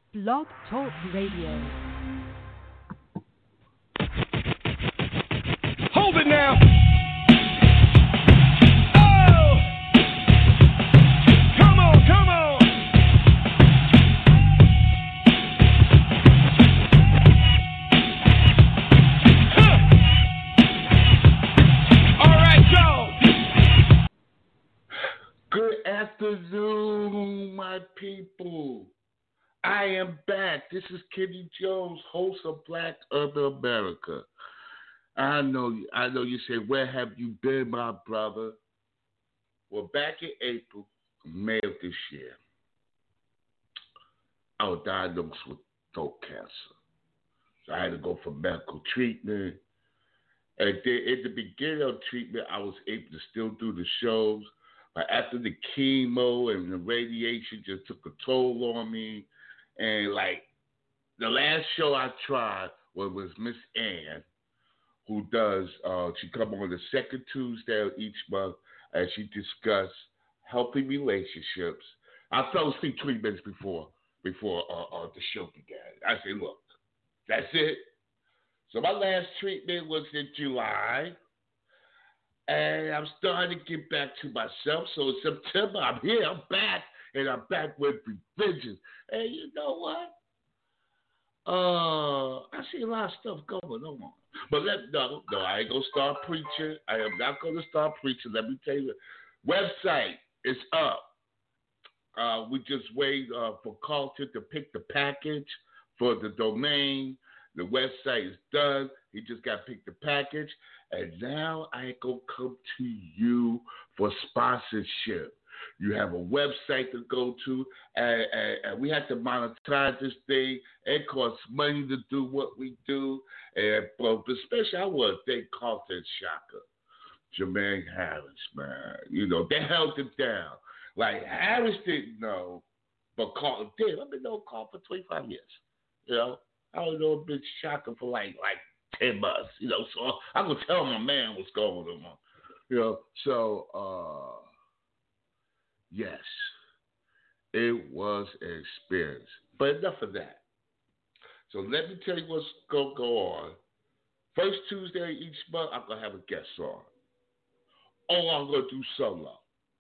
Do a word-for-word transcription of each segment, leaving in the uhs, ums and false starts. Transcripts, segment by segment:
Blog Talk Radio. Hold it now. Afternoon, my people. I am back. This is Kenny Jones, host of Black Urban America. I know, I know you say, where have you been, my brother? Well, back in April, May of this year, I was diagnosed with throat cancer. So I had to go for medical treatment. And then in the beginning of treatment, I was able to still do the shows. But after the chemo and the radiation just took a toll on me. And like the last show I tried was, was Miss Ann, who does, uh, she come on the second Tuesday of each month and she discuss healthy relationships. I fell asleep twenty minutes before before uh, uh, the show began. I said, look, that's it. So my last treatment was in July. And I'm starting to get back to myself. So in September, I'm here, I'm back, and I'm back with revisions. And you know what? Uh, I see a lot of stuff going on. But let no, no, I ain't gonna start preaching. I am not gonna start preaching. Let me tell you, website is up. Uh, we just wait uh, for Carlton to pick the package for the domain. The website is done. He just got to pick the package. And now I ain't going to come to you for sponsorship. You have a website to go to, and, and, and we have to monetize this thing. It costs money to do what we do. And but especially, I want to thank Carlton Shaka, Jermaine Harris, man. You know, they held it down. Like, Harris didn't know, but Carlton did. I've been knowing Carlton for twenty-five years. You know, I don't know a bit Shaka for like, like, ten months, you know, so I'm going to tell my man what's going on. You know, so, uh, yes, it was an experience. But enough of that. So let me tell you what's going to go on. First Tuesday each month, I'm going to have a guest on. Or I'm going to do solo.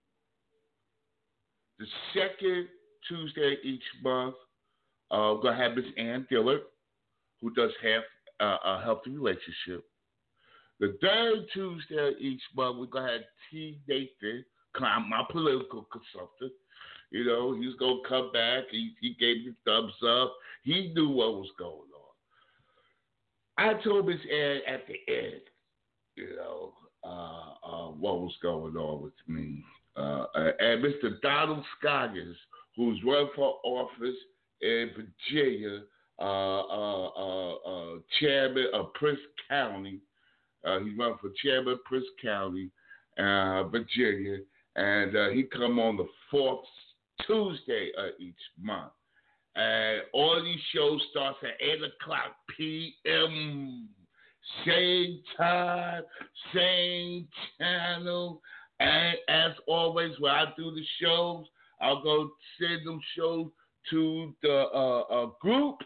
The second Tuesday each month, uh, I'm going to have Miss Ann Dillard, who does half Uh, a healthy relationship. The third Tuesday each month, we're going to have T. Nathan, my political consultant. You know, he's going to come back. He, he gave me thumbs up. He knew what was going on. I told Miss Ann at the end, you know, uh, uh, what was going on with me. Uh, and Mister Donald Scoggins, who's run for office in Virginia, Uh, uh, uh, uh, chairman of Prince County. Uh, he run for chairman of Prince County, uh, Virginia, and uh, he come on the fourth Tuesday of each month. And all these shows starts at eight o'clock p.m. Same time, same channel. And as always, when I do the shows, I'll go send them shows to the uh, uh, groups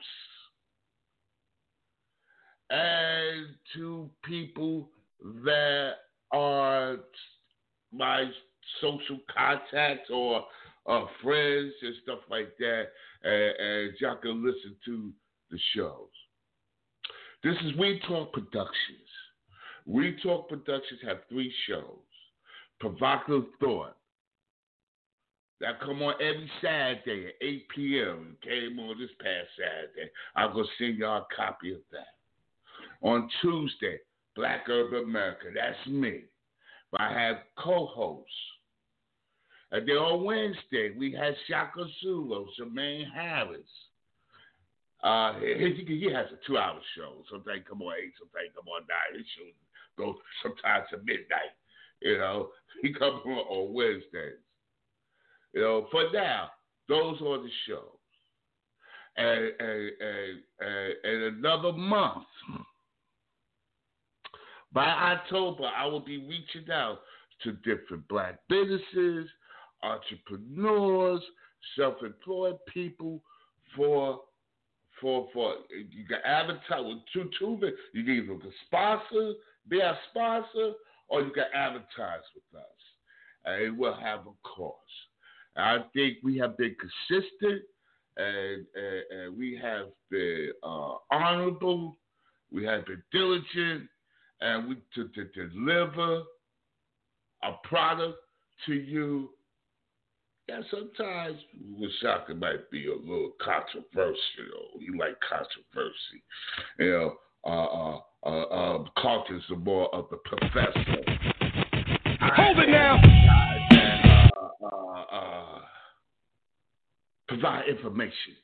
and to people that are my social contacts or uh, friends and stuff like that, and, and y'all can listen to the shows. This is We Talk Productions. We Talk Productions have three shows. Provocative Thought. That come on every Saturday at eight p.m. It came on this past Saturday. I'm going to send y'all a copy of that. On Tuesday, Black Urban America. That's me. But I have co-hosts. And then on Wednesday, we had Shaka Zulu, Jermaine Harris. Uh, he, he has a two-hour show. Sometimes come on eight, sometimes come on nine. His show go sometimes to midnight. You know, he comes on on Wednesdays. You know, for now, those are the shows. And, and, and, and, and another month, by October, I will be reaching out to different black businesses, entrepreneurs, self-employed people for for for you can advertise with two two. You can either sponsor, be a sponsor, or you can advertise with us, and it will have a cost. I think we have been consistent, and, and, and we have been uh, honorable. We have been diligent, and we to, to deliver a product to you. Yeah, sometimes Washaka might be a little controversial. You like controversy. You know, uh, uh, uh, uh, Carter's more of the professor. Hold it now. I, uh, uh, uh, provide information.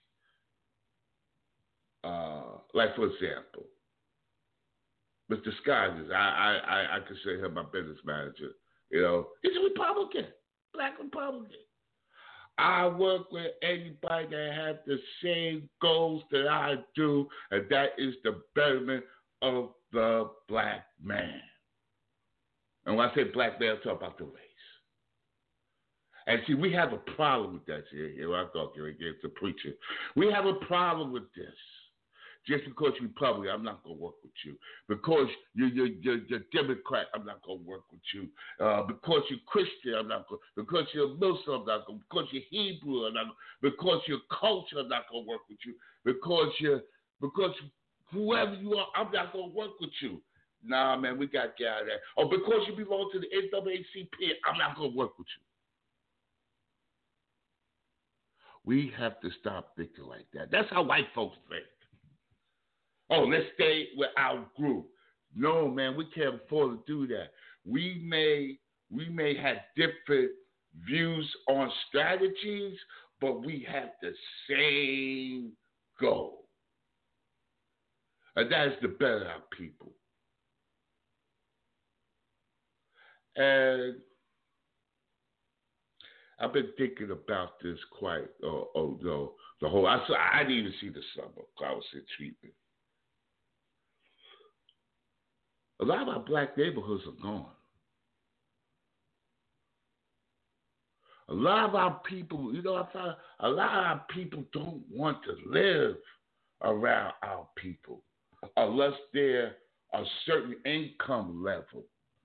Uh, like, for example, Mister Scott is, I, I, I consider him my business manager. You know, he's a Republican, black Republican. I work with anybody that have the same goals that I do, and that is the betterment of the black man. And when I say black man, I'm talking about the race. And see, we have a problem with that here. Here I go, here against the preacher. We have a problem with this. Just because you're Republican, I'm not going to work with you. Because you're, you're, you're, you're Democrat, I'm not going to work with you. Uh, because you're Christian, I'm not going to. Because you're Muslim, I'm not going to. Because you're Hebrew, I'm not going to. Because you're culture, I'm not going to work with you. Because you're, because whoever you are, I'm not going to work with you. Nah, man, we got to get out of that. Or because you belong to the N double A C P, I'm not going to work with you. We have to stop thinking like that. That's how white folks think. Oh, let's stay with our group. No, man, we can't afford to do that. We may we may have different views on strategies, but we have the same goal. And that is to better our people. And I've been thinking about this quite, oh, oh no, the whole, I, saw, I didn't even see the summer. I was in treatment. A lot of our black neighborhoods are gone. A lot of our people, you know, I found a lot of our people don't want to live around our people unless they're a certain income level.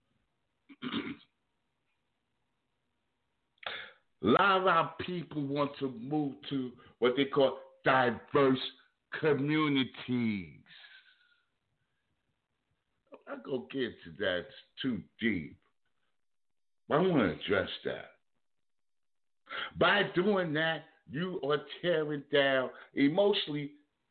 A lot of our people want to move to what they call diverse communities. I'm not going to get into that. It's too deep. But I want to address that. By doing that, you are tearing down emotionally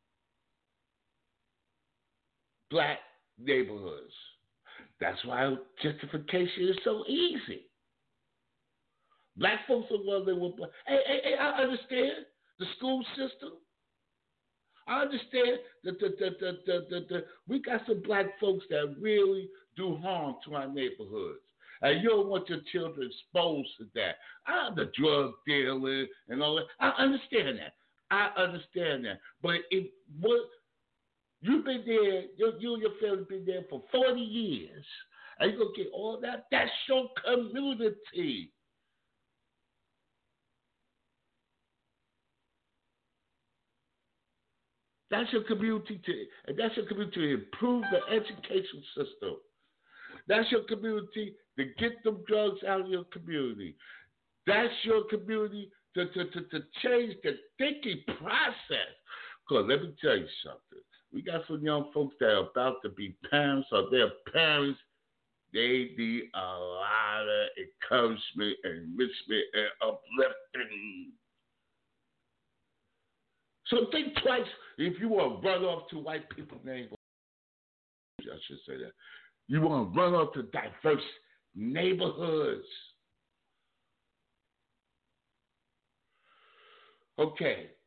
black neighborhoods. That's why gentrification is so easy. Black folks are well, they were black. Hey, hey, hey, I understand the school system. I understand that the, the, the, the, the, the, we got some black folks that really do harm to our neighborhoods. And you don't want your children exposed to that. I, the drug dealing and all that. I understand that. I understand that. But if what you've been there, you, you and your family been there for forty years, and you're going to get all that, that's your community. That's your community to, and that's your community to improve the education system. That's your community to get them drugs out of your community. That's your community to, to, to, to change the thinking process. Because let me tell you something. We got some young folks that are about to be parents or their parents. They need a lot of encouragement, enrichment, and uplifting. So think twice if you want to run off to white people's neighborhoods. I should say that. You want to run off to diverse neighborhoods. Okay,